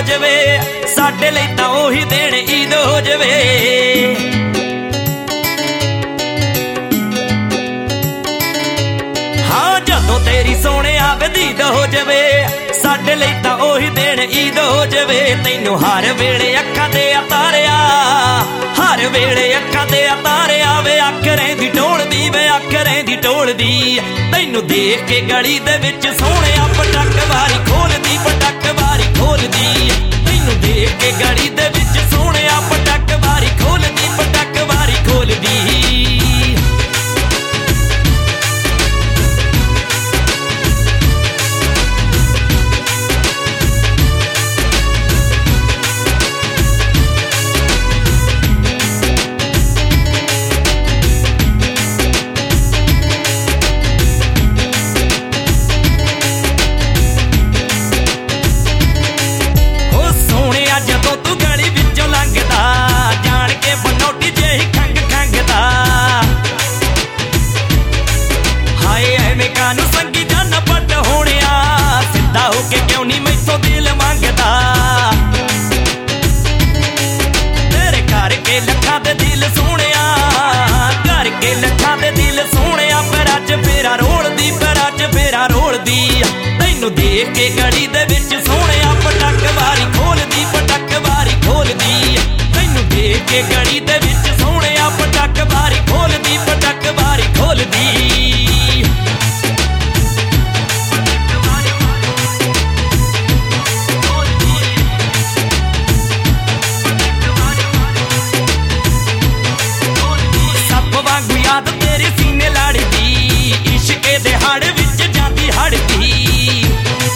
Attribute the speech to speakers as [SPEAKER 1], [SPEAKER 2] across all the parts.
[SPEAKER 1] ਜਵੇ ਸਾਡੇ ਲਈ ਤਾਂ ਉਹੀ ਦਿਨ ਈਦ ਹੋ ਜਵੇ। ਹਾਂ ਜਦੋਂ ਤੇਰੀ ਸੋਹਣਿਆ ਵਦੀਦ ਹੋ ਜਵੇ ਸਾਡੇ ਲਈ ਤਾਂ ਉਹੀ ਦਿਨ ਈਦ ਹੋ ਜਵੇ। ਤੈਨੂੰ ਹਰ ਵੇਲੇ ਅੱਖਾਂ ਤੇ ਉਤਾਰਿਆ, ਹਰ ਵੇਲੇ ਅੱਖਾਂ ਤੇ ਉਤਾਰਿਆ ਵੇ ਅੱਖ ਰਹਿੰਦੀ ਢੋਲਦੀ, ਵੇ ਅੱਖ ਰਹਿੰਦੀ ਢੋਲਦੀ। ਤੈਨੂੰ ਦੇਖ ਕੇ ਗਲੀ ਦੇ ਵਿੱਚ ਸੋਹਣਿਆ ਪਟਕ ਵਾਰੀ ਖੋਲਦੀ, ਪਟਕ ਵਾਰੀ ਖੋਲਦੀ। ਤੈਨੂੰ ਦੇਖ ਕੇ ਗਲੀ ਦੇ ਵਿੱਚ ਸੋਹਣਿਆ ਪਟਕ ਵਾਰੀ ਖੋਲਦੀ, ਪਟਕ ਵਾਰੀ ਖੋਲਦੀ। ਨੂੰ ਸੰਗੀ ਜਾਨਾ ਪੱਟ ਹੋਣਿਆ ਸਿੱਧਾ ਹੋ ਕੇ ਕਿਉਂ ਨਹੀਂ ਮੈਥੋਂ ਦਿਲ ਮੰਗਦਾ। ਤੇਰੇ ਕਰਕੇ ਲੱਖਾਂ ਦੇ ਦਿਲ ਸੋਹਣਿਆ, ਕਰਕੇ ਲੱਖਾਂ ਦੇ ਦਿਲ ਸੋਹਣਿਆ। ਪੈਰਾਂ 'ਚ ਫੇਰਾ ਰੋਲਦੀ, ਪੈਰਾਂ 'ਚ ਫੇਰਾ ਰੋਲਦੀ। ਤੈਨੂੰ ਦੇਖ ਕੇ ਗਲੀ ਦੇ ਵਿੱਚ ਸੋਹਣਿਆ ਪਟਕ ਵਾਰੀ ਖੋਲਦੀ, ਪਟਕ ਵਾਰੀ ਖੋਲਦੀ। ਤੈਨੂੰ ਦੇਖ ਕੇ ਗਲੀ ਦੇ ਵਿੱਚ ਸੋਹਣਿਆ ਪਟਕ ਵਾਰੀ ਖੋਲਦੀ, ਪਟਕ ਵਾਰੀ ਖੋਲਦੀ। ਯਾਦ ਤੇਰੇ ਸੀਨੇ ਲੜਦੀ, ਇਸ਼ਕੇ ਦੇ ਹੜ ਵਿੱਚ ਜਾਂਦੀ ਹੜਦੀ।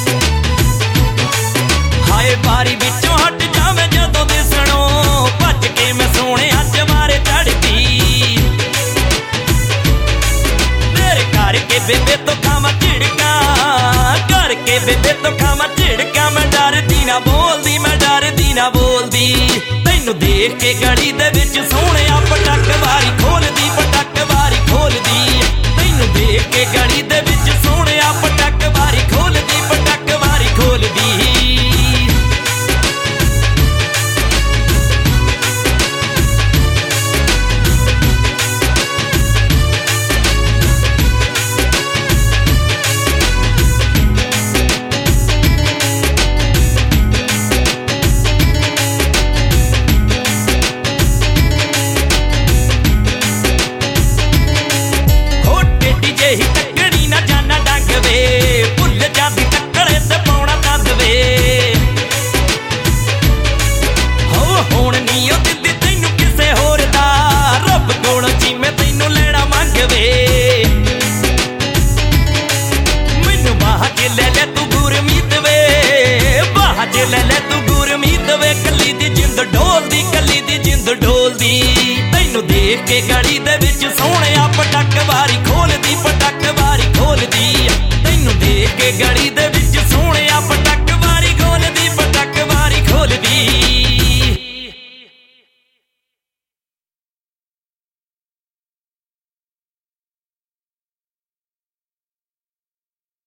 [SPEAKER 1] ਹਾਏ ਬਾਰੀ ਵਿੱਚੋਂ ਹਟ ਜਾਵੇਂ ਜਦੋਂ ਦਿਸਣੋਂ, ਭੱਜ ਕੇ ਮੈਂ ਸੋਹਣਿਆ ਚਵਾਰੇ ਚੜਦੀ। ਤੇਰੇ ਕਰਕੇ ਬੇਬੇ ਤੋਂ ਖਾਵਾਂ ਝਿੜਕਾਂ, ਕਰਕੇ ਬੇਬੇ ਤੋਂ ਖਾਵਾਂ ਝਿੜਕਾਂ। ਮੈਂ ਡਰਦੀ ਨਾ ਬੋਲਦੀ, ਮੈਂ ਡਰਦੀ ਨਾ ਬੋਲਦੀ। ਤੈਨੂੰ ਦੇਖ ਕੇ ਗਲੀ ਦੇ ਵਿੱਚ ਸੋਹਣਿਆ ਪਟਕ ਵਾਰੀ ਖੋਲਦੀ, ਪਟਕ ਵਾਰੀ ਖੋਲਦੀ। ਤੈਨੂੰ ਦੇਖ ਕੇ ਗਲੀ ਦੇ ਵਿੱਚ ਸੋਹਣਿਆ ਪਟਕ ਵਾਰੀ ਖੋਲਦੀ, ਪਟਕ ਵਾਰੀ ਖੋਲਦੀ। ਹੀ ਟੱਕਣੀ ਨਾ ਜਾਨਾ ਡੰਗ ਵੇ, ਭੁੱਲ ਜਾਂਦੀ ਟੱਕਰੇ ਤੇ ਪਾਉਣਾ ਤੰਦ ਵੇ। ਹੋ ਹੁਣ ਨੀ ਉਹ ਦਿੰਦੀ ਤੈਨੂੰ ਕਿਸੇ ਹੋਰ ਦਾ, ਰੱਬ ਕੋਲੋਂ ਜਿਵੇਂ ਤੈਨੂੰ ਲੈਣਾ ਮੰਗ ਵੇ। ਮੈਨੂੰ ਬਾਹ 'ਚ ਲੈ ਲੈ ਤੂੰ ਗੁਰਮੀਤ ਵੇ, ਬਾਹ 'ਚ ਲੈ ਲੈ ਤੂੰ ਗੁਰਮੀਤ ਵੇ। ਕੱਲੀ ਦੀ ਜਿੰਦ ਢੋਲਦੀ, ਕੱਲੀ ਦੀ ਜਿੰਦ ਢੋਲਦੀ। ਤੈਨੂੰ ਦੇਖ ਕੇ ਗਲੀ ਦੇ ਵਿੱਚ ਸੋਹਣਿਆ ਪਟਕ ਵਾਰੀ ਖੋਲ